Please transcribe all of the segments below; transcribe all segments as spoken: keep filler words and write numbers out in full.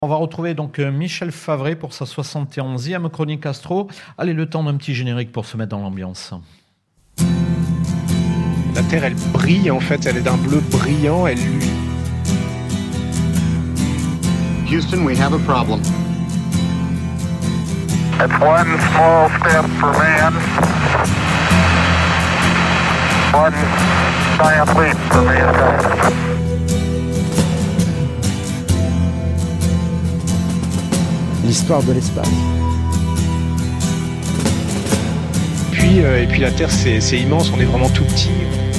On va retrouver donc Michel Favret pour sa soixante et onzième chronique astro. Allez, le temps d'un petit générique pour se mettre dans l'ambiance. La Terre, elle brille en fait, elle est d'un bleu brillant, elle luit. Houston, we have a problem. It's one small step for man, one giant leap for mankind. L'histoire de l'espace. Puis, euh, et puis la Terre, c'est, c'est immense, on est vraiment tout petit.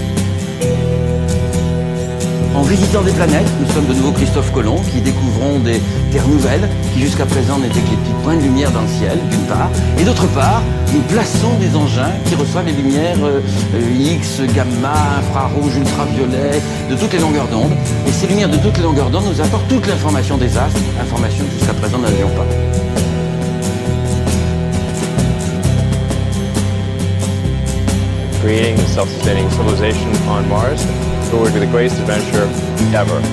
En visitant des planètes, nous sommes de nouveau Christophe Colomb qui découvrons des terres nouvelles qui jusqu'à présent n'étaient que des petits points de lumière dans le ciel, d'une part, et d'autre part, nous plaçons des engins qui reçoivent les lumières euh, X, gamma, infrarouge, ultraviolet, de toutes les longueurs d'onde. Et ces lumières de toutes les longueurs d'onde nous apportent toute l'information des astres, information que jusqu'à présent nous n'avions pas. Creating a self-sustaining civilization on Mars. It would be the greatest adventure ever.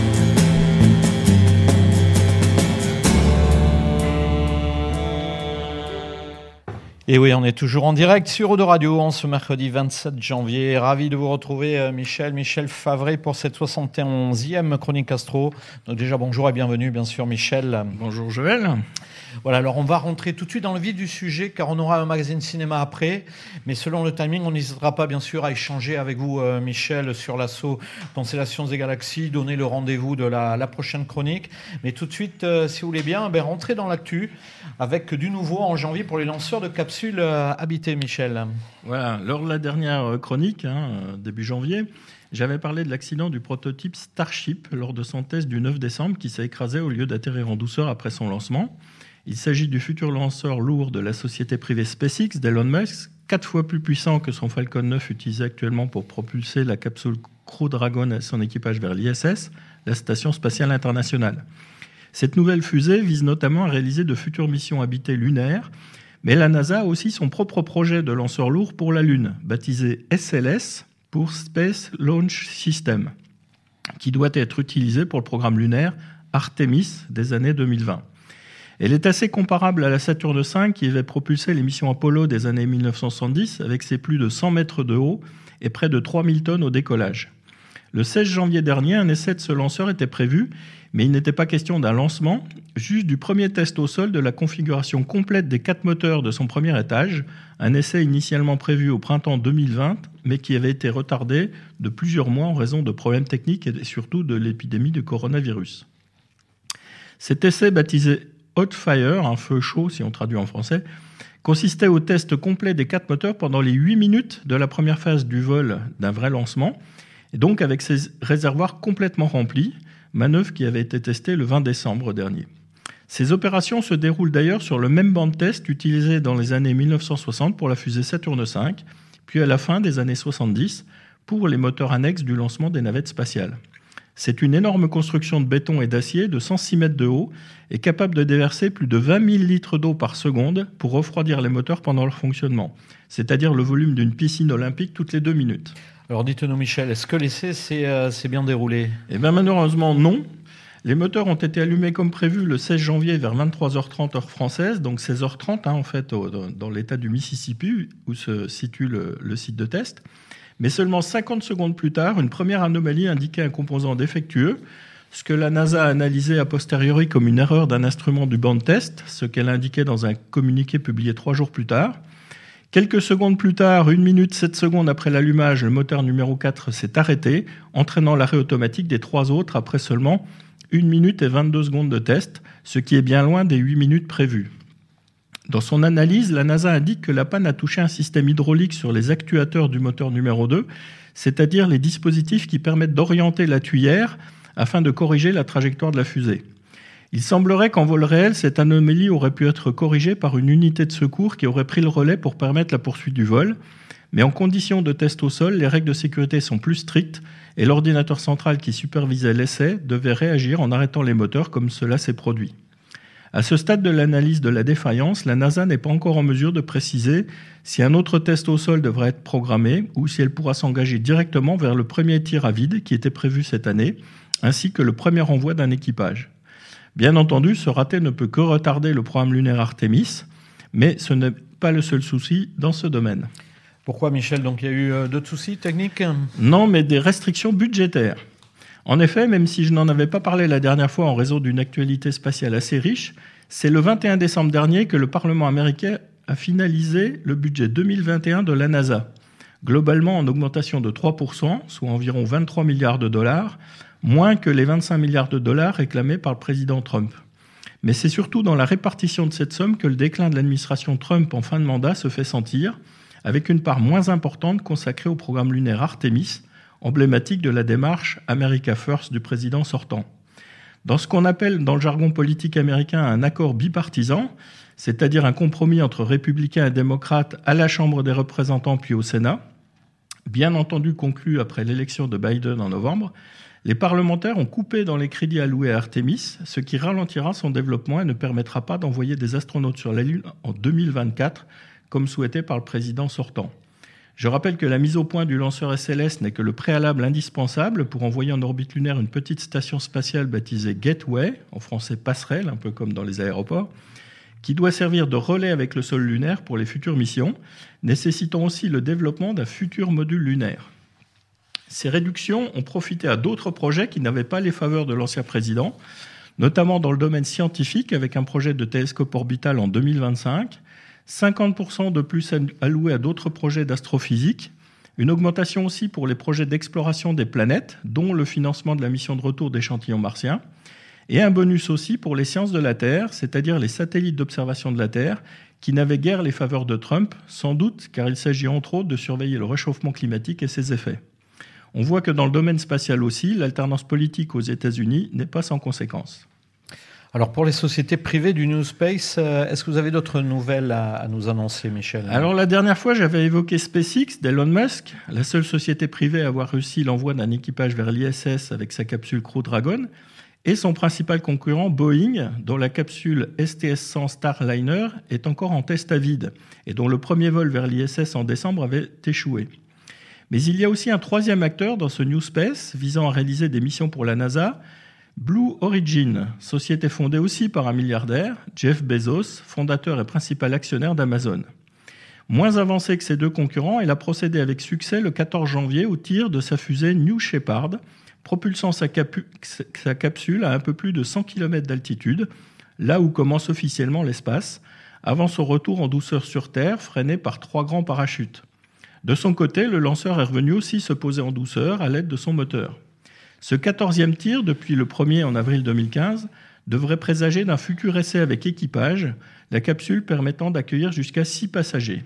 Et oui, on est toujours en direct sur Eau de Radio en ce mercredi vingt-sept janvier. Ravi de vous retrouver, Michel, Michel Favret, pour cette soixante et onzième chronique astro. Donc déjà, bonjour et bienvenue, bien sûr, Michel. Bonjour, Joël. Voilà, alors on va rentrer tout de suite dans le vif du sujet, car on aura un magazine cinéma après. Mais selon le timing, on n'hésitera pas, bien sûr, à échanger avec vous, euh, Michel, sur l'assaut Constellations et Galaxies, donner le rendez-vous de la, la prochaine chronique. Mais tout de suite, euh, si vous voulez bien, ben, rentrer dans l'actu avec du nouveau en janvier pour les lanceurs de capsules euh, habitées, Michel. Voilà, lors de la dernière chronique, hein, début janvier, j'avais parlé de l'accident du prototype Starship lors de son test du neuf décembre qui s'est écrasé au lieu d'atterrir en douceur après son lancement. Il s'agit du futur lanceur lourd de la société privée SpaceX d'Elon Musk, quatre fois plus puissant que son Falcon neuf utilisé actuellement pour propulser la capsule Crew Dragon et son équipage vers l'I S S, la Station spatiale internationale. Cette nouvelle fusée vise notamment à réaliser de futures missions habitées lunaires, mais la NASA a aussi son propre projet de lanceur lourd pour la Lune, baptisé S L S pour Space Launch System, qui doit être utilisé pour le programme lunaire Artemis des années deux mille vingt. Elle est assez comparable à la Saturne cinq qui avait propulsé les missions Apollo des années dix-neuf cent soixante-dix avec ses plus de cent mètres de haut et près de trois mille tonnes au décollage. Le seize janvier dernier, un essai de ce lanceur était prévu, mais il n'était pas question d'un lancement, juste du premier test au sol de la configuration complète des quatre moteurs de son premier étage, un essai initialement prévu au printemps deux mille vingt, mais qui avait été retardé de plusieurs mois en raison de problèmes techniques et surtout de l'épidémie du coronavirus. Cet essai baptisé Hot Fire, un feu chaud si on traduit en français, consistait au test complet des quatre moteurs pendant les huit minutes de la première phase du vol d'un vrai lancement, et donc avec ses réservoirs complètement remplis, manœuvre qui avait été testée le vingt décembre dernier. Ces opérations se déroulent d'ailleurs sur le même banc de test utilisé dans les années dix-neuf cent soixante pour la fusée Saturne cinq, puis à la fin des années soixante-dix pour les moteurs annexes du lancement des navettes spatiales. C'est une énorme construction de béton et d'acier de cent six mètres de haut et capable de déverser plus de vingt mille litres d'eau par seconde pour refroidir les moteurs pendant leur fonctionnement, c'est-à-dire le volume d'une piscine olympique toutes les deux minutes. Alors dites-nous, Michel, est-ce que l'essai s'est, euh, s'est bien déroulé ? Eh bien malheureusement non. Les moteurs ont été allumés comme prévu le seize janvier vers vingt-trois heures trente heure française, donc seize heures trente hein, en fait au, dans l'état du Mississippi où se situe le, le site de test. Mais seulement cinquante secondes plus tard, une première anomalie indiquait un composant défectueux, ce que la NASA a analysé a posteriori comme une erreur d'un instrument du banc de test, ce qu'elle indiquait dans un communiqué publié trois jours plus tard. Quelques secondes plus tard, une minute sept secondes après l'allumage, le moteur numéro quatre s'est arrêté, entraînant l'arrêt automatique des trois autres après seulement une minute et vingt-deux secondes de test, ce qui est bien loin des huit minutes prévues. Dans son analyse, la NASA indique que la panne a touché un système hydraulique sur les actuateurs du moteur numéro deux, c'est-à-dire les dispositifs qui permettent d'orienter la tuyère afin de corriger la trajectoire de la fusée. Il semblerait qu'en vol réel, cette anomalie aurait pu être corrigée par une unité de secours qui aurait pris le relais pour permettre la poursuite du vol, mais en conditions de test au sol, les règles de sécurité sont plus strictes et l'ordinateur central qui supervisait l'essai devait réagir en arrêtant les moteurs comme cela s'est produit. À ce stade de l'analyse de la défaillance, la NASA n'est pas encore en mesure de préciser si un autre test au sol devrait être programmé ou si elle pourra s'engager directement vers le premier tir à vide qui était prévu cette année, ainsi que le premier envoi d'un équipage. Bien entendu, ce raté ne peut que retarder le programme lunaire Artemis, mais ce n'est pas le seul souci dans ce domaine. Pourquoi, Michel? Donc, il y a eu euh, d'autres soucis techniques? Non, mais des restrictions budgétaires. En effet, même si je n'en avais pas parlé la dernière fois en raison d'une actualité spatiale assez riche, c'est le vingt et un décembre dernier que le Parlement américain a finalisé le budget deux mille vingt et un de la NASA, globalement en augmentation de trois pour cent, soit environ vingt-trois milliards de dollars, moins que les vingt-cinq milliards de dollars réclamés par le président Trump. Mais c'est surtout dans la répartition de cette somme que le déclin de l'administration Trump en fin de mandat se fait sentir, avec une part moins importante consacrée au programme lunaire Artemis, emblématique de la démarche America First du président sortant. Dans ce qu'on appelle dans le jargon politique américain un accord bipartisan, c'est-à-dire un compromis entre républicains et démocrates à la Chambre des représentants puis au Sénat, bien entendu conclu après l'élection de Biden en novembre, les parlementaires ont coupé dans les crédits alloués à Artemis, ce qui ralentira son développement et ne permettra pas d'envoyer des astronautes sur la Lune en deux mille vingt-quatre, comme souhaité par le président sortant. Je rappelle que la mise au point du lanceur S L S n'est que le préalable indispensable pour envoyer en orbite lunaire une petite station spatiale baptisée Gateway, en français passerelle, un peu comme dans les aéroports, qui doit servir de relais avec le sol lunaire pour les futures missions, nécessitant aussi le développement d'un futur module lunaire. Ces réductions ont profité à d'autres projets qui n'avaient pas les faveurs de l'ancien président, notamment dans le domaine scientifique avec un projet de télescope orbital en deux mille vingt-cinq, cinquante pour cent de plus alloués à d'autres projets d'astrophysique, une augmentation aussi pour les projets d'exploration des planètes, dont le financement de la mission de retour d'échantillons martiens, et un bonus aussi pour les sciences de la Terre, c'est-à-dire les satellites d'observation de la Terre, qui n'avaient guère les faveurs de Trump, sans doute car il s'agit entre autres de surveiller le réchauffement climatique et ses effets. On voit que dans le domaine spatial aussi, l'alternance politique aux États-Unis n'est pas sans conséquences. Alors, pour les sociétés privées du New Space, est-ce que vous avez d'autres nouvelles à, à nous annoncer, Michel? Alors, la dernière fois, j'avais évoqué SpaceX d'Elon Musk, la seule société privée à avoir réussi l'envoi d'un équipage vers l'I S S avec sa capsule Crew Dragon, et son principal concurrent, Boeing, dont la capsule S T S cent Starliner est encore en test à vide, et dont le premier vol vers l'I S S en décembre avait échoué. Mais il y a aussi un troisième acteur dans ce New Space, visant à réaliser des missions pour la NASA, Blue Origin, société fondée aussi par un milliardaire, Jeff Bezos, fondateur et principal actionnaire d'Amazon. Moins avancée que ses deux concurrents, elle a procédé avec succès le quatorze janvier au tir de sa fusée New Shepard, propulsant sa, capu- sa capsule à un peu plus de cent kilomètres d'altitude, là où commence officiellement l'espace, avant son retour en douceur sur Terre, freiné par trois grands parachutes. De son côté, le lanceur est revenu aussi se poser en douceur à l'aide de son moteur. Ce quatorzième tir, depuis le premier en avril deux mille quinze, devrait présager d'un futur essai avec équipage, la capsule permettant d'accueillir jusqu'à six passagers.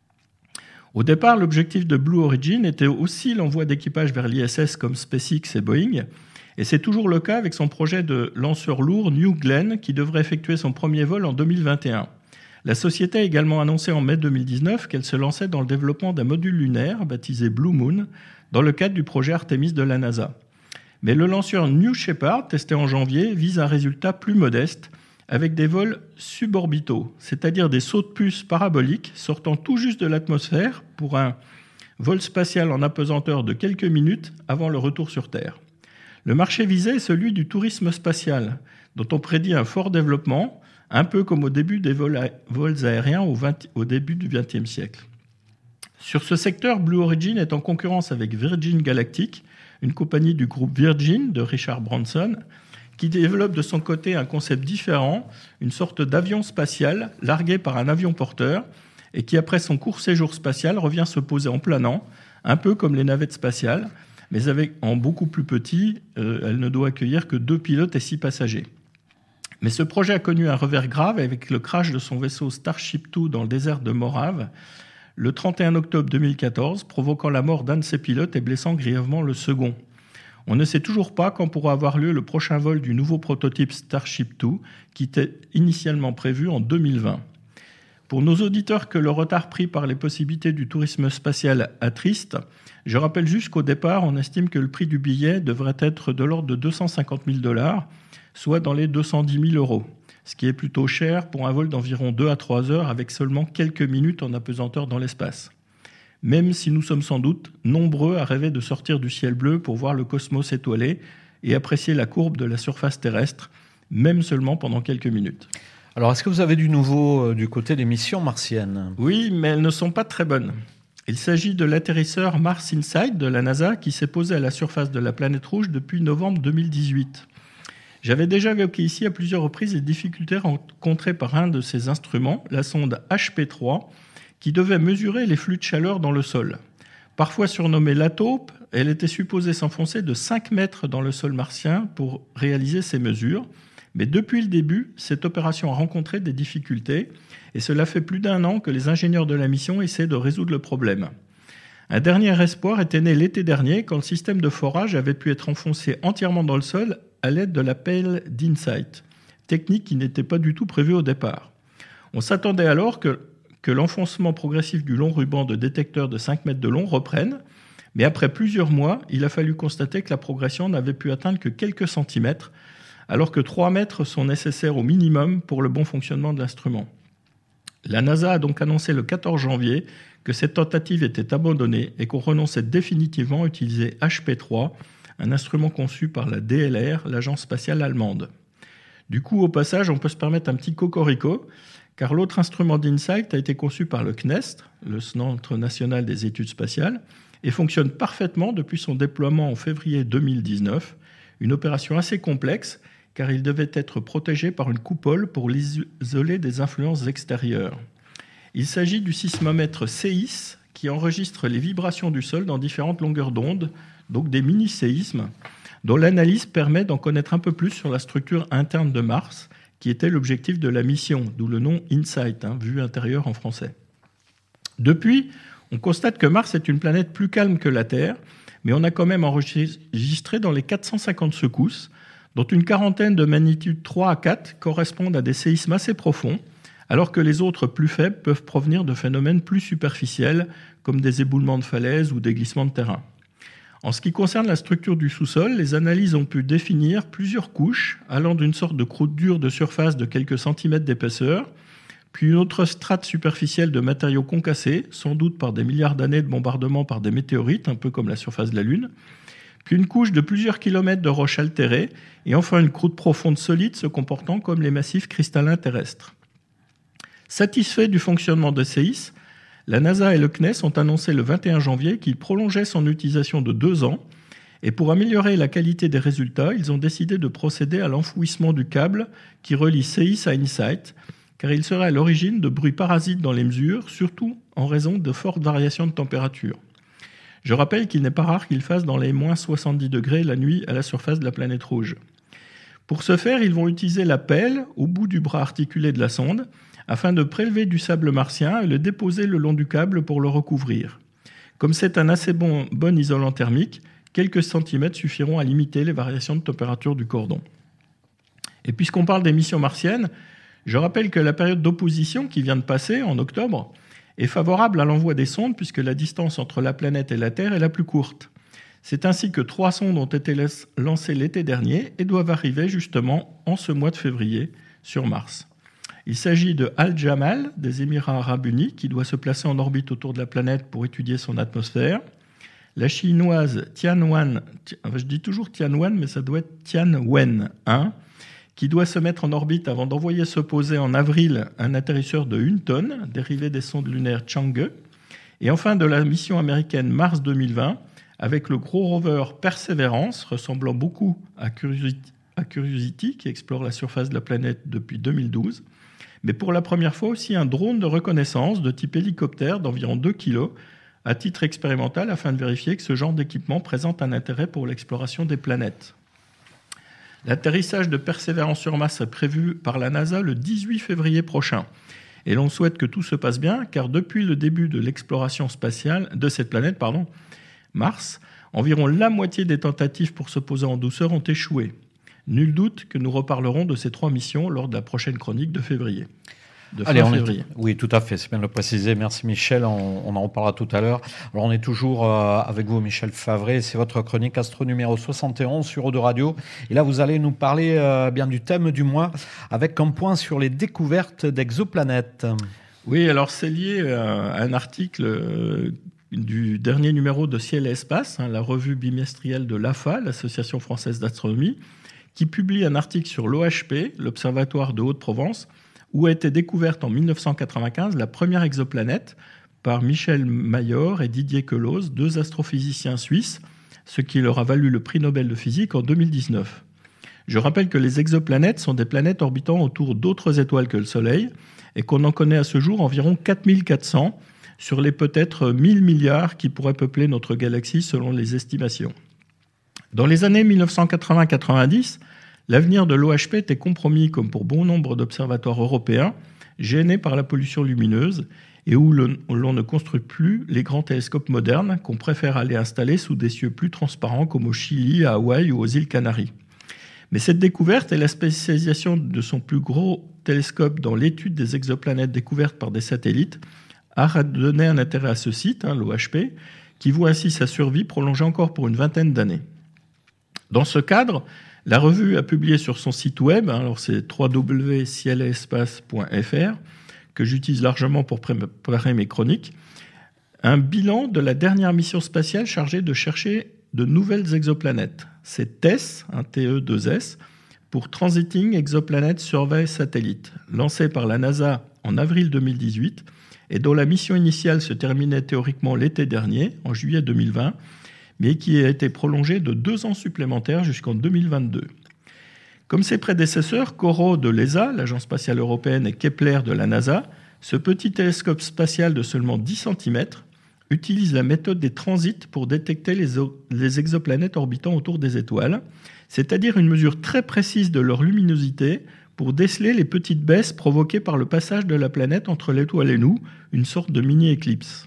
Au départ, l'objectif de Blue Origin était aussi l'envoi d'équipage vers l'I S S comme SpaceX et Boeing, et c'est toujours le cas avec son projet de lanceur lourd New Glenn qui devrait effectuer son premier vol en deux mille vingt et un. La société a également annoncé en mai deux mille dix-neuf qu'elle se lançait dans le développement d'un module lunaire baptisé Blue Moon dans le cadre du projet Artemis de la NASA. Mais le lanceur New Shepard, testé en janvier, vise un résultat plus modeste avec des vols suborbitaux, c'est-à-dire des sauts de puce paraboliques sortant tout juste de l'atmosphère pour un vol spatial en apesanteur de quelques minutes avant le retour sur Terre. Le marché visé est celui du tourisme spatial, dont on prédit un fort développement, un peu comme au début des vols, a- vols aériens au, vingt, au début du vingtième siècle. Sur ce secteur, Blue Origin est en concurrence avec Virgin Galactic, une compagnie du groupe Virgin de Richard Branson, qui développe de son côté un concept différent, une sorte d'avion spatial largué par un avion porteur et qui, après son court séjour spatial, revient se poser en planant, un peu comme les navettes spatiales, mais avec, en beaucoup plus petit, euh, elle ne doit accueillir que deux pilotes et six passagers. Mais ce projet a connu un revers grave avec le crash de son vaisseau Starship deux dans le désert de Morave, le trente et un octobre deux mille quatorze, provoquant la mort d'un de ses pilotes et blessant grièvement le second. On ne sait toujours pas quand pourra avoir lieu le prochain vol du nouveau prototype Starship deux, qui était initialement prévu en deux mille vingt. Pour nos auditeurs que le retard pris par les possibilités du tourisme spatial attriste, je rappelle juste qu'au départ, on estime que le prix du billet devrait être de l'ordre de deux cent cinquante mille dollars, soit dans les deux cent dix mille euros, ce qui est plutôt cher pour un vol d'environ deux à trois heures avec seulement quelques minutes en apesanteur dans l'espace. Même si nous sommes sans doute nombreux à rêver de sortir du ciel bleu pour voir le cosmos étoilé et apprécier la courbe de la surface terrestre, même seulement pendant quelques minutes. Alors, est-ce que vous avez du nouveau euh, du côté des missions martiennes ? Oui, mais elles ne sont pas très bonnes. Il s'agit de l'atterrisseur Mars Insight de la NASA qui s'est posé à la surface de la planète rouge depuis novembre deux mille dix-huit. J'avais déjà évoqué ici à plusieurs reprises les difficultés rencontrées par un de ces instruments, la sonde H P trois, qui devait mesurer les flux de chaleur dans le sol. Parfois surnommée la taupe, elle était supposée s'enfoncer de cinq mètres dans le sol martien pour réaliser ces mesures. Mais depuis le début, cette opération a rencontré des difficultés et cela fait plus d'un an que les ingénieurs de la mission essaient de résoudre le problème. Un dernier espoir était né l'été dernier quand le système de forage avait pu être enfoncé entièrement dans le sol à l'aide de la pelle d'Insight, technique qui n'était pas du tout prévue au départ. On s'attendait alors que, que l'enfoncement progressif du long ruban de détecteur de cinq mètres de long reprenne, mais après plusieurs mois, il a fallu constater que la progression n'avait pu atteindre que quelques centimètres, alors que trois mètres sont nécessaires au minimum pour le bon fonctionnement de l'instrument. La NASA a donc annoncé le quatorze janvier que cette tentative était abandonnée et qu'on renonçait définitivement à utiliser H P trois, un instrument conçu par la D L R, l'agence spatiale allemande. Du coup, au passage, on peut se permettre un petit cocorico, car l'autre instrument d'Insight a été conçu par le C N E S T, le Centre national des études spatiales, et fonctionne parfaitement depuis son déploiement en février deux mille dix-neuf, une opération assez complexe, car il devait être protégé par une coupole pour l'isoler des influences extérieures. Il s'agit du sismomètre C I S, qui enregistre les vibrations du sol dans différentes longueurs d'onde, donc des mini-séismes, dont l'analyse permet d'en connaître un peu plus sur la structure interne de Mars, qui était l'objectif de la mission, d'où le nom InSight, hein, vue intérieure en français. Depuis, on constate que Mars est une planète plus calme que la Terre, mais on a quand même enregistré dans les quatre cent cinquante secousses, dont une quarantaine de magnitude trois à quatre correspondent à des séismes assez profonds, alors que les autres plus faibles peuvent provenir de phénomènes plus superficiels, comme des éboulements de falaises ou des glissements de terrain. En ce qui concerne la structure du sous-sol, les analyses ont pu définir plusieurs couches, allant d'une sorte de croûte dure de surface de quelques centimètres d'épaisseur, puis une autre strate superficielle de matériaux concassés, sans doute par des milliards d'années de bombardement par des météorites, un peu comme la surface de la Lune, puis une couche de plusieurs kilomètres de roches altérées, et enfin une croûte profonde solide se comportant comme les massifs cristallins terrestres. Satisfait du fonctionnement de C I S, la NASA et le C N E S ont annoncé le vingt et un janvier qu'ils prolongeaient son utilisation de deux ans, et pour améliorer la qualité des résultats, ils ont décidé de procéder à l'enfouissement du câble qui relie C I S à InSight, car il serait à l'origine de bruits parasites dans les mesures, surtout en raison de fortes variations de température. Je rappelle qu'il n'est pas rare qu'il fasse dans les moins soixante-dix degrés la nuit à la surface de la planète rouge. Pour ce faire, ils vont utiliser la pelle au bout du bras articulé de la sonde afin de prélever du sable martien et le déposer le long du câble pour le recouvrir. Comme c'est un assez bon, bon isolant thermique, quelques centimètres suffiront à limiter les variations de température du cordon. Et puisqu'on parle des missions martiennes, je rappelle que la période d'opposition qui vient de passer, en octobre, est favorable à l'envoi des sondes puisque la distance entre la planète et la Terre est la plus courte. C'est ainsi que trois sondes ont été lancées l'été dernier et doivent arriver justement en ce mois de février sur Mars. Il s'agit de Al-Jamal des Émirats arabes unis qui doit se placer en orbite autour de la planète pour étudier son atmosphère. La chinoise Tianwen, je dis toujours Tianwen mais ça doit être Tianwen un, qui doit se mettre en orbite avant d'envoyer se poser en avril un atterrisseur de une tonne, dérivé des sondes lunaires Chang'e. Et enfin de la mission américaine Mars deux mille vingt, avec le gros rover Perseverance, ressemblant beaucoup à Curiosity, à Curiosity, qui explore la surface de la planète depuis deux mille douze. Mais pour la première fois aussi un drone de reconnaissance de type hélicoptère d'environ deux kilos, à titre expérimental afin de vérifier que ce genre d'équipement présente un intérêt pour l'exploration des planètes. L'atterrissage de Persévérance sur Mars est prévu par la NASA le dix-huit février prochain. Et l'on souhaite que tout se passe bien, car depuis le début de l'exploration spatiale de cette planète, pardon, Mars, environ la moitié des tentatives pour se poser en douceur ont échoué. Nul doute que nous reparlerons de ces trois missions lors de la prochaine chronique de février. De Allez, on février. Est, oui, tout à fait, c'est bien de le préciser. Merci Michel, on, on en reparlera tout à l'heure. Alors on est toujours euh, avec vous Michel Favret, c'est votre chronique Astro numéro soixante et onze sur Eau de Radio. Et là vous allez nous parler euh, bien du thème du mois avec un point sur les découvertes d'exoplanètes. Oui, alors c'est lié à un article euh, du dernier numéro de Ciel et Espace, hein, la revue bimestrielle de l'A F A, l'Association française d'astronomie, qui publie un article sur l'O H P, l'Observatoire de Haute-Provence, où a été découverte en mille neuf cent quatre-vingt-quinze la première exoplanète par Michel Mayor et Didier Queloz, deux astrophysiciens suisses, ce qui leur a valu le prix Nobel de physique en deux mille dix-neuf. Je rappelle que les exoplanètes sont des planètes orbitant autour d'autres étoiles que le Soleil et qu'on en connaît à ce jour environ quatre mille quatre cents sur les peut-être mille milliards qui pourraient peupler notre galaxie selon les estimations. Dans les années mille neuf cent quatre-vingts quatre-vingt-dix, l'avenir de l'O H P était compromis comme pour bon nombre d'observatoires européens, gênés par la pollution lumineuse et où l'on ne construit plus les grands télescopes modernes qu'on préfère aller installer sous des cieux plus transparents comme au Chili, à Hawaï ou aux îles Canaries. Mais cette découverte et la spécialisation de son plus gros télescope dans l'étude des exoplanètes découvertes par des satellites a donné un intérêt à ce site, hein, l'O H P, qui voit ainsi sa survie prolongée encore pour une vingtaine d'années. Dans ce cadre, la revue a publié sur son site web, hein, alors c'est w w w point ciel et espace point f r, que j'utilise largement pour préparer mes chroniques, un bilan de la dernière mission spatiale chargée de chercher de nouvelles exoplanètes. C'est T E S, un T E deux S, pour Transiting Exoplanet Survey Satellite, lancé par la NASA en avril deux mille dix-huit et dont la mission initiale se terminait théoriquement l'été dernier, en juillet deux mille vingt, mais qui a été prolongée de deux ans supplémentaires jusqu'en deux mille vingt-deux. Comme ses prédécesseurs, COROT de l'E S A, l'Agence spatiale européenne, et Kepler de la NASA, ce petit télescope spatial de seulement dix centimètres utilise la méthode des transits pour détecter les, les exoplanètes orbitant autour des étoiles, c'est-à-dire une mesure très précise de leur luminosité pour déceler les petites baisses provoquées par le passage de la planète entre l'étoile et nous, une sorte de mini-éclipse.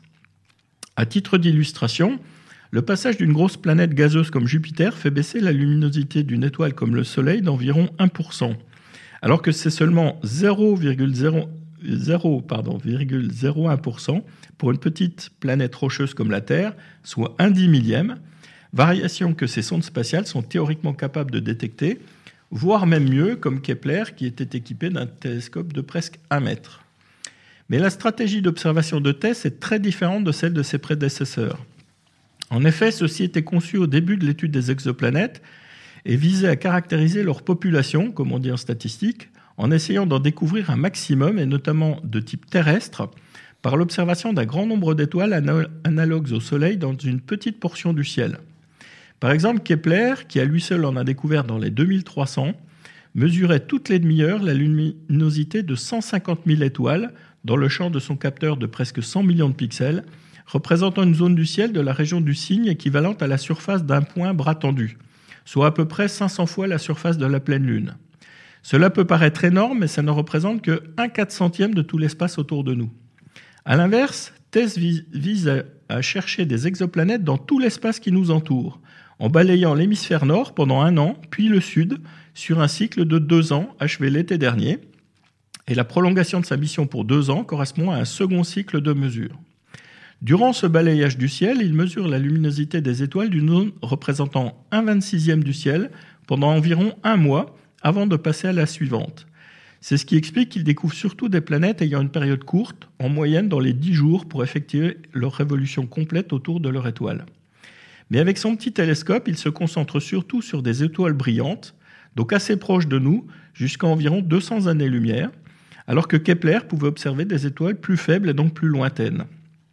À titre d'illustration, le passage d'une grosse planète gazeuse comme Jupiter fait baisser la luminosité d'une étoile comme le Soleil d'environ un pour cent, alors que c'est seulement zéro virgule zéro un pour cent pour une petite planète rocheuse comme la Terre, soit un dix millième, variation que ces sondes spatiales sont théoriquement capables de détecter, voire même mieux, comme Kepler, qui était équipé d'un télescope de presque un mètre. Mais la stratégie d'observation de T E S est très différente de celle de ses prédécesseurs. En effet, ceux-ci étaient conçus au début de l'étude des exoplanètes et visaient à caractériser leur population, comme on dit en statistique, en essayant d'en découvrir un maximum, et notamment de type terrestre, par l'observation d'un grand nombre d'étoiles analogues au Soleil dans une petite portion du ciel. Par exemple, Kepler, qui à lui seul en a découvert dans les deux mille trois cents, mesurait toutes les demi-heures la luminosité de cent cinquante mille étoiles dans le champ de son capteur de presque cent millions de pixels, représentant une zone du ciel de la région du Cygne équivalente à la surface d'un point bras tendu, soit à peu près cinq cents fois la surface de la pleine Lune. Cela peut paraître énorme, mais ça ne représente que un quatre centième de tout l'espace autour de nous. A l'inverse, T E S vise à chercher des exoplanètes dans tout l'espace qui nous entoure, en balayant l'hémisphère nord pendant un an, puis le sud, sur un cycle de deux ans achevé l'été dernier. Et la prolongation de sa mission pour deux ans correspond à un second cycle de mesure. Durant ce balayage du ciel, il mesure la luminosité des étoiles d'une zone représentant un vingt-sixième du ciel pendant environ un mois avant de passer à la suivante. C'est ce qui explique qu'il découvre surtout des planètes ayant une période courte, en moyenne dans les dix jours, pour effectuer leur révolution complète autour de leur étoile. Mais avec son petit télescope, il se concentre surtout sur des étoiles brillantes, donc assez proches de nous, jusqu'à environ deux cents années-lumière, alors que Kepler pouvait observer des étoiles plus faibles et donc plus lointaines.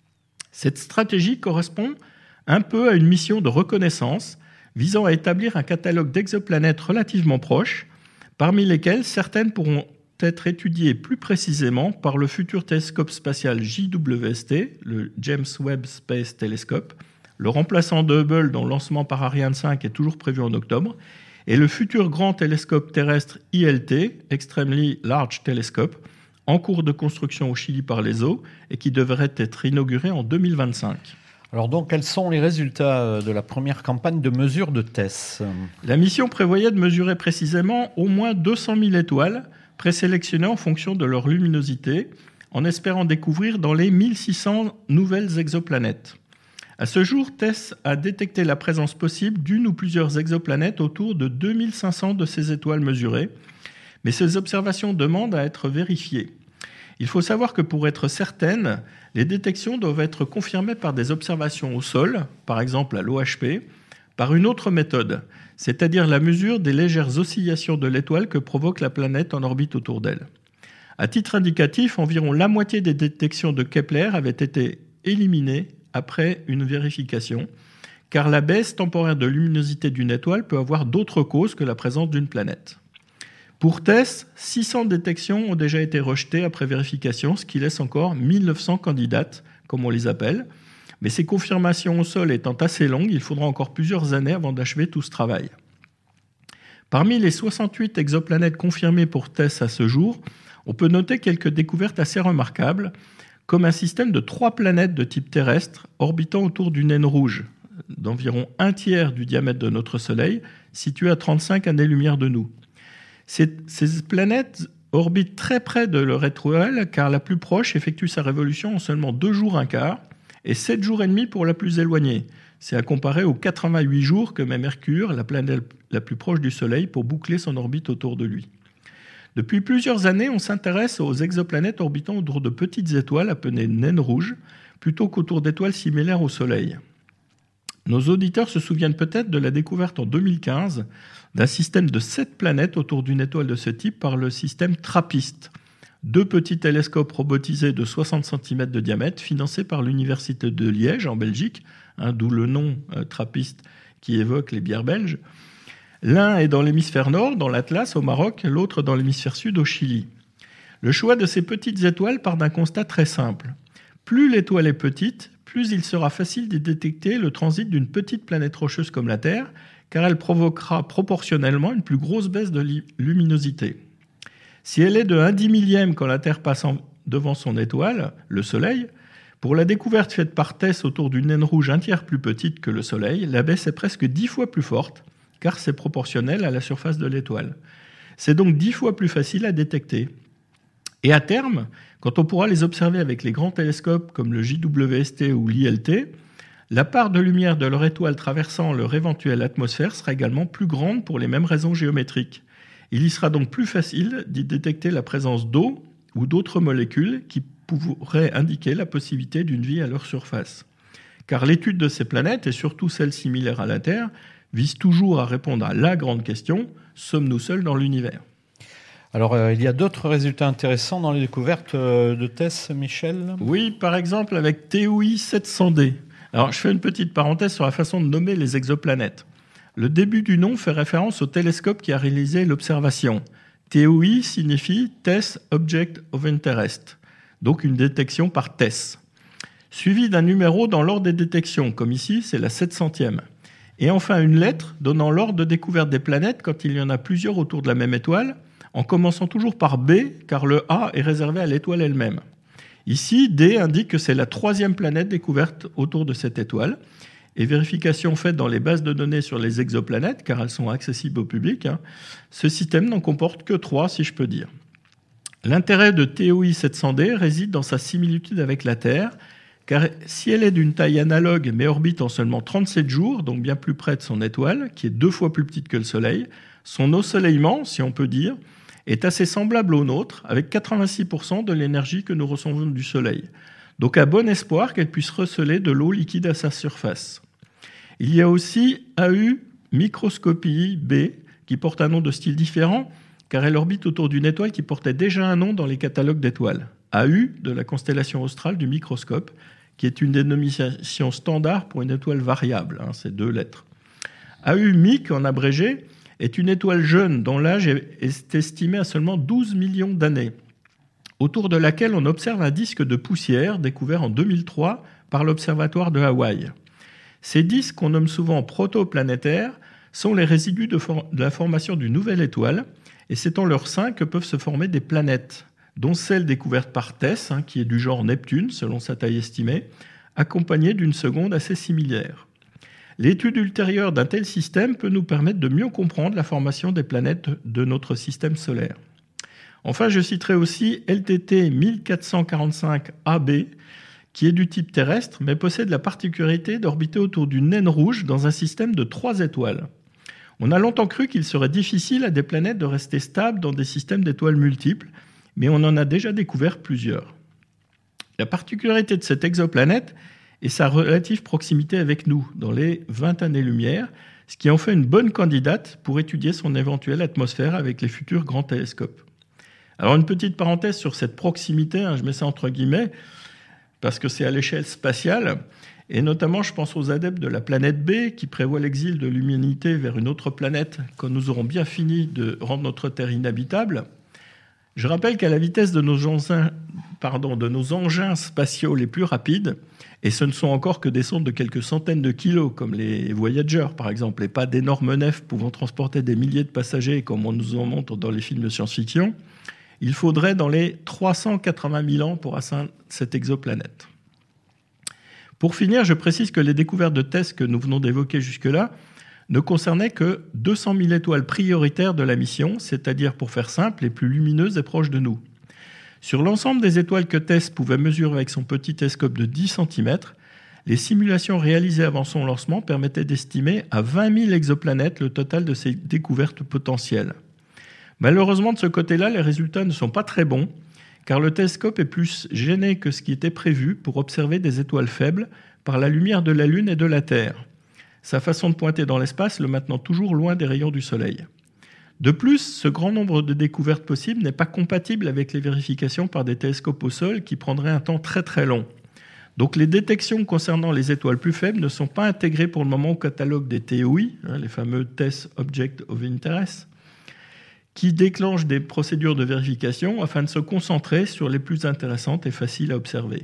Cette stratégie correspond un peu à une mission de reconnaissance visant à établir un catalogue d'exoplanètes relativement proches, parmi lesquelles certaines pourront être étudiées plus précisément par le futur télescope spatial J W S T, le James Webb Space Telescope, le remplaçant de Hubble dont le lancement par Ariane cinq est toujours prévu en octobre, et le futur grand télescope terrestre I L T, Extremely Large Telescope, en cours de construction au Chili par l'E S O et qui devrait être inauguré en deux mille vingt-cinq. Alors donc, quels sont les résultats de la première campagne de mesure de T E S ? La mission prévoyait de mesurer précisément au moins deux cent mille étoiles, présélectionnées en fonction de leur luminosité, en espérant découvrir dans les mille six cents nouvelles exoplanètes. À ce jour, T E S a détecté la présence possible d'une ou plusieurs exoplanètes autour de deux mille cinq cents de ces étoiles mesurées, mais ces observations demandent à être vérifiées. Il faut savoir que pour être certaines, les détections doivent être confirmées par des observations au sol, par exemple à l'O H P, par une autre méthode, c'est-à-dire la mesure des légères oscillations de l'étoile que provoque la planète en orbite autour d'elle. À titre indicatif, environ la moitié des détections de Kepler avaient été éliminées après une vérification, car la baisse temporaire de luminosité d'une étoile peut avoir d'autres causes que la présence d'une planète. Pour TESS, six cents détections ont déjà été rejetées après vérification, ce qui laisse encore mille neuf cents candidates, comme on les appelle. Mais ces confirmations au sol étant assez longues, il faudra encore plusieurs années avant d'achever tout ce travail. Parmi les soixante-huit exoplanètes confirmées pour TESS à ce jour, on peut noter quelques découvertes assez remarquables, comme un système de trois planètes de type terrestre orbitant autour d'une naine rouge, d'environ un tiers du diamètre de notre Soleil, située à trente-cinq années-lumière de nous. Ces, ces planètes orbitent très près de leur étoile, car la plus proche effectue sa révolution en seulement deux jours un quart, et sept jours et demi pour la plus éloignée. C'est à comparer aux quatre-vingt-huit jours que met Mercure, la planète la plus proche du Soleil, pour boucler son orbite autour de lui. Depuis plusieurs années, on s'intéresse aux exoplanètes orbitant autour de petites étoiles appelées naines rouges, plutôt qu'autour d'étoiles similaires au Soleil. Nos auditeurs se souviennent peut-être de la découverte en deux mille quinze d'un système de sept planètes autour d'une étoile de ce type par le système TRAPPIST, deux petits télescopes robotisés de soixante centimètres de diamètre financés par l'Université de Liège en Belgique, hein, d'où le nom euh, TRAPPIST qui évoque les bières belges. L'un est dans l'hémisphère nord, dans l'Atlas, au Maroc, l'autre dans l'hémisphère sud, au Chili. Le choix de ces petites étoiles part d'un constat très simple. Plus l'étoile est petite, plus il sera facile d'y détecter le transit d'une petite planète rocheuse comme la Terre, car elle provoquera proportionnellement une plus grosse baisse de luminosité. Si elle est de un dix millième quand la Terre passe en devant son étoile, le Soleil, pour la découverte faite par TESS autour d'une naine rouge un tiers plus petite que le Soleil, la baisse est presque dix fois plus forte, car c'est proportionnel à la surface de l'étoile. C'est donc dix fois plus facile à détecter. Et à terme, quand on pourra les observer avec les grands télescopes comme le J W S T ou l'I L T, la part de lumière de leur étoile traversant leur éventuelle atmosphère sera également plus grande pour les mêmes raisons géométriques. Il y sera donc plus facile d'y détecter la présence d'eau ou d'autres molécules qui pourraient indiquer la possibilité d'une vie à leur surface. Car l'étude de ces planètes, et surtout celles similaires à la Terre, vise toujours à répondre à la grande question, sommes-nous seuls dans l'univers ? Alors, euh, il y a d'autres résultats intéressants dans les découvertes euh, de TESS, Michel ? Oui, par exemple avec T O I sept cents D. Alors, je fais une petite parenthèse sur la façon de nommer les exoplanètes. Le début du nom fait référence au télescope qui a réalisé l'observation. T O I signifie TESS Object of Interest, donc une détection par TESS. Suivi d'un numéro dans l'ordre des détections, comme ici, c'est la sept centième. Et enfin, une lettre donnant l'ordre de découverte des planètes quand il y en a plusieurs autour de la même étoile, en commençant toujours par B, car le A est réservé à l'étoile elle-même. Ici, D indique que c'est la troisième planète découverte autour de cette étoile. Et vérification faite dans les bases de données sur les exoplanètes, car elles sont accessibles au public, hein, ce système n'en comporte que trois, si je peux dire. L'intérêt de T O I sept cents D réside dans sa similitude avec la Terre, car si elle est d'une taille analogue mais orbite en seulement trente-sept jours, donc bien plus près de son étoile, qui est deux fois plus petite que le Soleil, son ensoleillement, si on peut dire, est assez semblable au nôtre, avec quatre-vingt-six pour cent de l'énergie que nous recevons du Soleil. Donc à bon espoir qu'elle puisse receler de l'eau liquide à sa surface. Il y a aussi A U Microscopii B, qui porte un nom de style différent, car elle orbite autour d'une étoile qui portait déjà un nom dans les catalogues d'étoiles. A U, de la constellation australe du microscope, qui est une dénomination standard pour une étoile variable, hein, c'est deux lettres. A U Mic, en abrégé, est une étoile jeune dont l'âge est estimé à seulement douze millions d'années, autour de laquelle on observe un disque de poussière découvert en deux mille trois par l'Observatoire de Hawaï. Ces disques, qu'on nomme souvent protoplanétaires, sont les résidus de, for- de la formation d'une nouvelle étoile, et c'est en leur sein que peuvent se former des planètes, dont celle découverte par TESS, hein, qui est du genre Neptune, selon sa taille estimée, accompagnée d'une seconde assez similaire. L'étude ultérieure d'un tel système peut nous permettre de mieux comprendre la formation des planètes de notre système solaire. Enfin, je citerai aussi L T T mille quatre cent quarante-cinq A B, qui est du type terrestre, mais possède la particularité d'orbiter autour d'une naine rouge dans un système de trois étoiles. On a longtemps cru qu'il serait difficile à des planètes de rester stables dans des systèmes d'étoiles multiples, mais on en a déjà découvert plusieurs. La particularité de cette exoplanète et sa relative proximité avec nous, dans les vingt années-lumière, ce qui en fait une bonne candidate pour étudier son éventuelle atmosphère avec les futurs grands télescopes. Alors une petite parenthèse sur cette proximité, hein, je mets ça entre guillemets, parce que c'est à l'échelle spatiale, et notamment je pense aux adeptes de la planète B qui prévoient l'exil de l'humanité vers une autre planète quand nous aurons bien fini de rendre notre Terre inhabitable. Je rappelle qu'à la vitesse de nos engins, pardon, de nos engins spatiaux les plus rapides, et ce ne sont encore que des sondes de quelques centaines de kilos, comme les Voyager par exemple, et pas d'énormes nefs pouvant transporter des milliers de passagers comme on nous en montre dans les films de science-fiction, il faudrait dans les trois cent quatre-vingt mille ans pour atteindre cette exoplanète. Pour finir, je précise que les découvertes de tests que nous venons d'évoquer jusque-là ne concernaient que deux cent mille étoiles prioritaires de la mission, c'est-à-dire, pour faire simple, les plus lumineuses et proches de nous. Sur l'ensemble des étoiles que Tess pouvait mesurer avec son petit télescope de dix centimètres, les simulations réalisées avant son lancement permettaient d'estimer à vingt mille exoplanètes le total de ces découvertes potentielles. Malheureusement, de ce côté-là, les résultats ne sont pas très bons, car le télescope est plus gêné que ce qui était prévu pour observer des étoiles faibles par la lumière de la Lune et de la Terre. Sa façon de pointer dans l'espace le maintenant toujours loin des rayons du Soleil. De plus, ce grand nombre de découvertes possibles n'est pas compatible avec les vérifications par des télescopes au sol qui prendraient un temps très très long. Donc les détections concernant les étoiles plus faibles ne sont pas intégrées pour le moment au catalogue des T O I, les fameux Test Object of Interest, qui déclenchent des procédures de vérification afin de se concentrer sur les plus intéressantes et faciles à observer.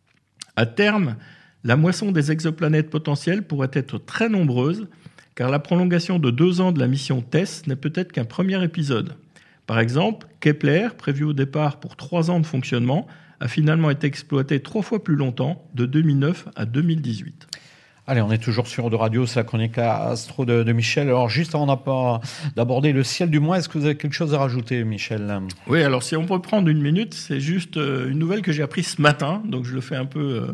À terme, la moisson des exoplanètes potentielles pourrait être très nombreuse, car la prolongation de deux ans de la mission TESS n'est peut-être qu'un premier épisode. Par exemple, Kepler, prévu au départ pour trois ans de fonctionnement, a finalement été exploité trois fois plus longtemps, de deux mille neuf à deux mille dix-huit. Allez, on est toujours sur de Radio, c'est la chronique Astro de, de Michel. Alors, juste avant d'aborder le ciel du mois, est-ce que vous avez quelque chose à rajouter, Michel ? Oui, alors si on peut prendre une minute, c'est juste une nouvelle que j'ai apprise ce matin, donc je le fais un peu euh,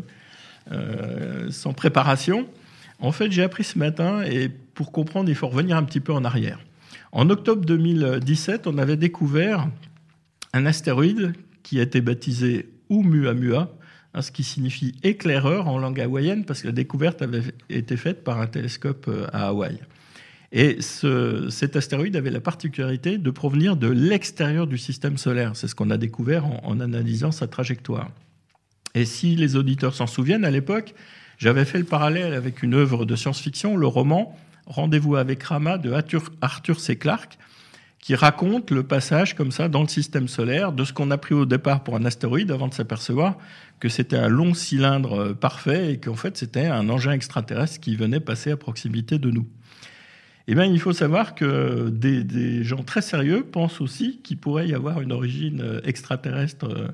euh, sans préparation. En fait, j'ai appris ce matin, et pour comprendre, il faut revenir un petit peu en arrière. En octobre deux mille dix-sept, on avait découvert un astéroïde qui a été baptisé Oumuamua, ce qui signifie éclaireur en langue hawaïenne, parce que la découverte avait été faite par un télescope à Hawaï. Et ce, cet astéroïde avait la particularité de provenir de l'extérieur du système solaire. C'est ce qu'on a découvert en, en analysant sa trajectoire. Et si les auditeurs s'en souviennent, à l'époque, j'avais fait le parallèle avec une œuvre de science-fiction, le roman « Rendez-vous avec Rama » de Arthur, Arthur C. Clarke, qui raconte le passage comme ça dans le système solaire de ce qu'on a pris au départ pour un astéroïde avant de s'apercevoir que c'était un long cylindre parfait et qu'en fait c'était un engin extraterrestre qui venait passer à proximité de nous. Eh bien, il faut savoir que des, des gens très sérieux pensent aussi qu'il pourrait y avoir une origine extraterrestre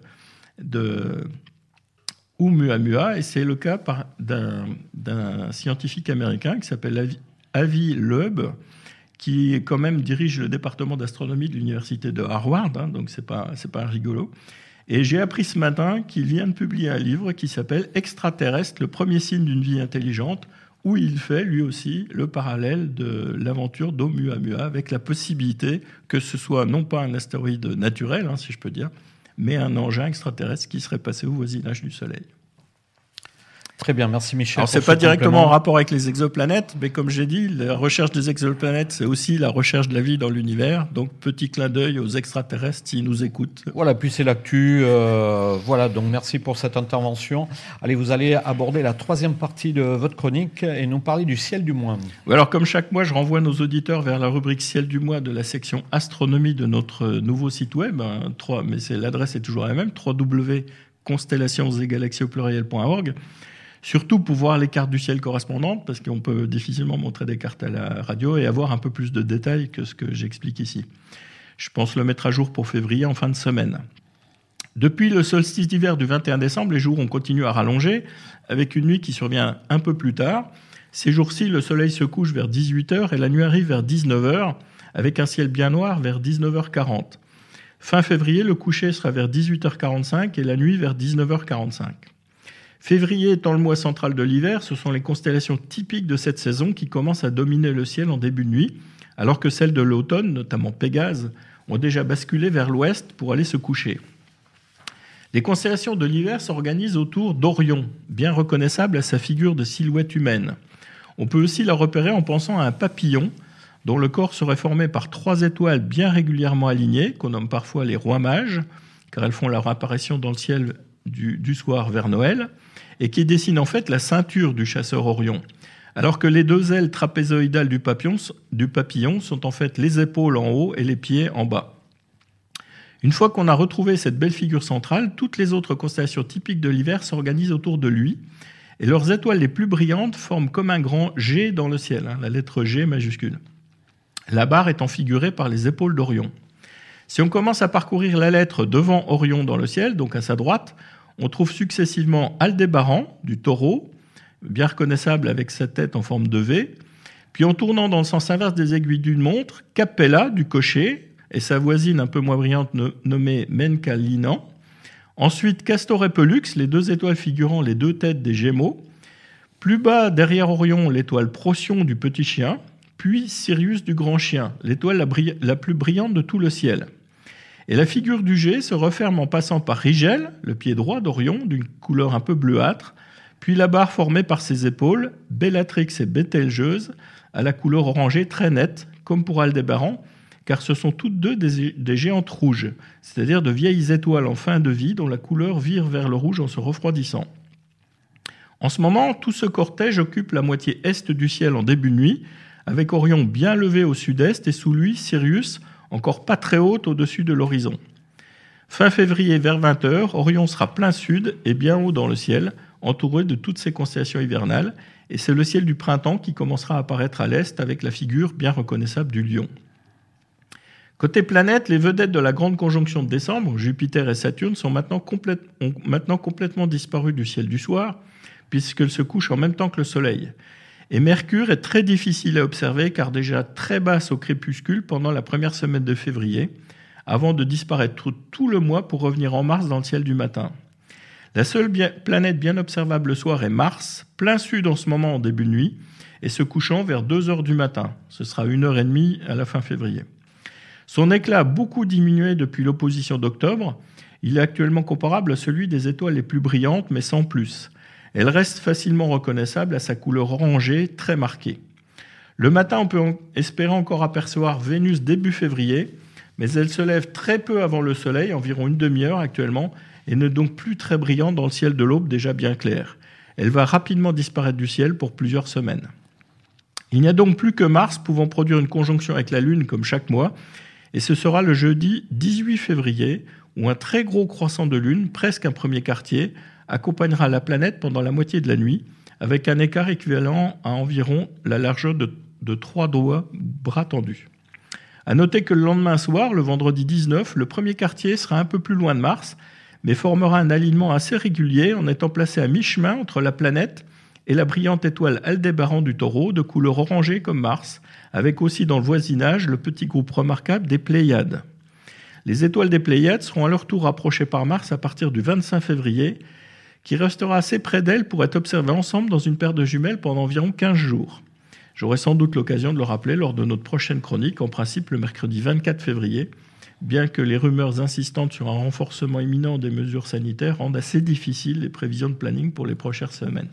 de Oumuamua, et c'est le cas par, d'un, d'un scientifique américain qui s'appelle Avi, Avi Loeb, qui quand même dirige le département d'astronomie de l'université de Harvard, hein, donc c'est pas, c'est pas rigolo. Et j'ai appris ce matin qu'il vient de publier un livre qui s'appelle « Extraterrestre, le premier signe d'une vie intelligente », où il fait lui aussi le parallèle de l'aventure d'Oumuamua, avec la possibilité que ce soit non pas un astéroïde naturel, hein, si je peux dire, mais un engin extraterrestre qui serait passé au voisinage du Soleil. Très bien, merci Michel. Alors, c'est pas directement en rapport avec les exoplanètes, mais comme j'ai dit, la recherche des exoplanètes, c'est aussi la recherche de la vie dans l'univers. Donc, petit clin d'œil aux extraterrestres s'ils nous écoutent. Voilà, puis c'est l'actu. Euh, voilà, donc merci pour cette intervention. Allez, vous allez aborder la troisième partie de votre chronique et nous parler du ciel du mois. Alors, comme chaque mois, je renvoie nos auditeurs vers la rubrique ciel du mois de la section astronomie de notre nouveau site web. Hein, trois, mais c'est, l'adresse est toujours la même, w w w point constellations et galaxies au pluriel point org. Surtout pour voir les cartes du ciel correspondantes, parce qu'on peut difficilement montrer des cartes à la radio et avoir un peu plus de détails que ce que j'explique ici. Je pense le mettre à jour pour février en fin de semaine. Depuis le solstice d'hiver du vingt et un décembre, les jours ont continué à rallonger, avec une nuit qui survient un peu plus tard. Ces jours-ci, le soleil se couche vers dix-huit heures et la nuit arrive vers dix-neuf heures, avec un ciel bien noir vers dix-neuf heures quarante. Fin février, le coucher sera vers dix-huit heures quarante-cinq et la nuit vers dix-neuf heures quarante-cinq. Février étant le mois central de l'hiver, ce sont les constellations typiques de cette saison qui commencent à dominer le ciel en début de nuit, alors que celles de l'automne, notamment Pégase, ont déjà basculé vers l'ouest pour aller se coucher. Les constellations de l'hiver s'organisent autour d'Orion, bien reconnaissable à sa figure de silhouette humaine. On peut aussi la repérer en pensant à un papillon, dont le corps serait formé par trois étoiles bien régulièrement alignées, qu'on nomme parfois les rois mages, car elles font leur apparition dans le ciel du, du soir vers Noël, et qui dessinent en fait la ceinture du chasseur Orion, alors que les deux ailes trapézoïdales du papillon, du papillon sont en fait les épaules en haut et les pieds en bas. Une fois qu'on a retrouvé cette belle figure centrale, toutes les autres constellations typiques de l'hiver s'organisent autour de lui, et leurs étoiles les plus brillantes forment comme un grand G dans le ciel, hein, la lettre G majuscule. La barre étant figurée par les épaules d'Orion. Si on commence à parcourir la lettre devant Orion dans le ciel, donc à sa droite, on trouve successivement Aldébaran, du taureau, bien reconnaissable avec sa tête en forme de V, puis en tournant dans le sens inverse des aiguilles d'une montre, Capella, du cocher, et sa voisine un peu moins brillante nommée Menkalinan. Ensuite, Castor et Pollux, les deux étoiles figurant les deux têtes des Gémeaux. Plus bas, derrière Orion, l'étoile Procyon du petit chien, puis Sirius du grand chien, l'étoile la, bri- la plus brillante de tout le ciel. Et la figure du G se referme en passant par Rigel, le pied droit d'Orion, d'une couleur un peu bleuâtre, puis la barre formée par ses épaules, Bellatrix et Bételgeuse, à la couleur orangée très nette, comme pour Aldébaran, car ce sont toutes deux des, des géantes rouges, c'est-à-dire de vieilles étoiles en fin de vie dont la couleur vire vers le rouge en se refroidissant. En ce moment, tout ce cortège occupe la moitié est du ciel en début de nuit, avec Orion bien levé au sud-est et sous lui Sirius, encore pas très haute au-dessus de l'horizon. Fin février vers vingt heures, Orion sera plein sud et bien haut dans le ciel, entouré de toutes ses constellations hivernales, et c'est le ciel du printemps qui commencera à apparaître à l'est avec la figure bien reconnaissable du lion. Côté planète, les vedettes de la grande conjonction de décembre, Jupiter et Saturne, sont maintenant, complète, ont maintenant complètement disparues du ciel du soir, puisqu'elles se couchent en même temps que le Soleil. Et Mercure est très difficile à observer car déjà très basse au crépuscule pendant la première semaine de février, avant de disparaître tout le mois pour revenir en mars dans le ciel du matin. La seule bien, planète bien observable le soir est Mars, plein sud en ce moment en début de nuit, et se couchant vers deux heures du matin. Ce sera une heure trente à la fin février. Son éclat a beaucoup diminué depuis l'opposition d'octobre. Il est actuellement comparable à celui des étoiles les plus brillantes, mais sans plus. Elle reste facilement reconnaissable à sa couleur orangée très marquée. Le matin, on peut espérer encore apercevoir Vénus début février, mais elle se lève très peu avant le Soleil, environ une demi-heure actuellement, et n'est donc plus très brillante dans le ciel de l'aube déjà bien clair. Elle va rapidement disparaître du ciel pour plusieurs semaines. Il n'y a donc plus que Mars pouvant produire une conjonction avec la Lune comme chaque mois, et ce sera le jeudi dix-huit février, où un très gros croissant de Lune, presque un premier quartier, accompagnera la planète pendant la moitié de la nuit, avec un écart équivalent à environ la largeur de, de trois doigts bras tendus. À noter que le lendemain soir, le vendredi dix-neuf, le premier quartier sera un peu plus loin de Mars, mais formera un alignement assez régulier en étant placé à mi-chemin entre la planète et la brillante étoile Aldébaran du Taureau, de couleur orangée comme Mars, avec aussi dans le voisinage le petit groupe remarquable des Pléiades. Les étoiles des Pléiades seront à leur tour rapprochées par Mars à partir du vingt-cinq février, qui restera assez près d'elle pour être observées ensemble dans une paire de jumelles pendant environ quinze jours. J'aurai sans doute l'occasion de le rappeler lors de notre prochaine chronique, en principe le mercredi vingt-quatre février, bien que les rumeurs insistantes sur un renforcement imminent des mesures sanitaires rendent assez difficiles les prévisions de planning pour les prochaines semaines.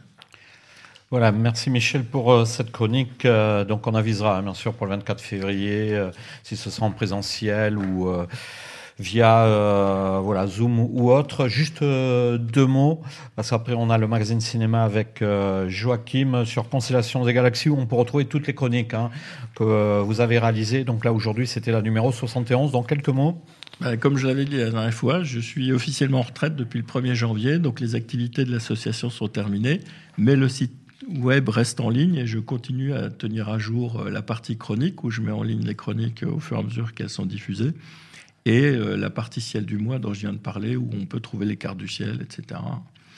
Voilà, merci Michel pour euh, cette chronique. Euh, donc on avisera hein, bien sûr pour le vingt-quatre février, euh, si ce sera en présentiel ou euh, via euh, voilà, Zoom ou autre. Juste euh, deux mots, parce qu'après on a le magazine cinéma avec euh, Joachim sur Constellations et Galaxies, où on peut retrouver toutes les chroniques hein, que euh, vous avez réalisées. Donc là aujourd'hui c'était la numéro soixante et onze. Donc quelques mots. Comme je l'avais dit la dernière fois, je suis officiellement en retraite depuis le premier janvier, donc les activités de l'association sont terminées, mais le site web reste en ligne et je continue à tenir à jour la partie chronique où je mets en ligne les chroniques au fur et à mesure qu'elles sont diffusées et la partie ciel du mois dont je viens de parler où on peut trouver les cartes du ciel, et cetera.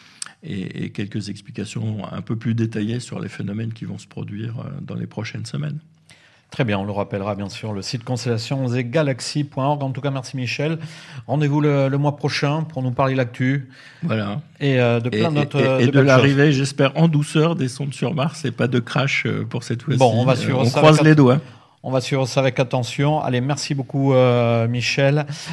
Et, et quelques explications un peu plus détaillées sur les phénomènes qui vont se produire dans les prochaines semaines. Très bien, on le rappellera bien sûr, le site constellations et galaxies point org. En tout cas, merci Michel. Rendez-vous le, le mois prochain pour nous parler de l'actu. Voilà. Et euh, de plein d'autres. Et, et, et de, de l'arrivée, j'espère, en douceur des sondes sur Mars et pas de crash pour cette fois-ci. Bon, on va suivre on ça. croise les doigts. On va suivre ça avec attention. Allez, merci beaucoup euh, Michel.